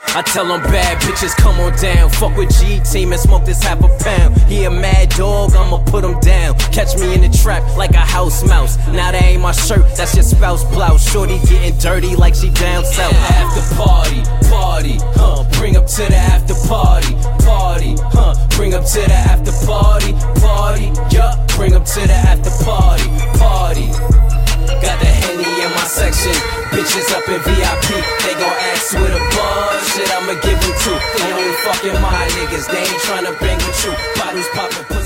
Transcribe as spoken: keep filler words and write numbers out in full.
I tell them bad bitches come on down. Fuck with G-Team and smoke this half a pound. He a mad dog, I'ma put him down. Catch me in the trap like a house mouse. Now that ain't my shirt, that's your spouse blouse. Shorty getting dirty like she down south. After party, party, huh? Bring up to the after party, party, huh? Bring up to the after party, party, yup. Bring up to the after party, party. Got the Henny in my section. Bitches up in V I P, they gon' ask with a buzz. Shit, I'ma give them two. They only fucking my niggas, they ain't tryna bang with you. Bottles poppin'.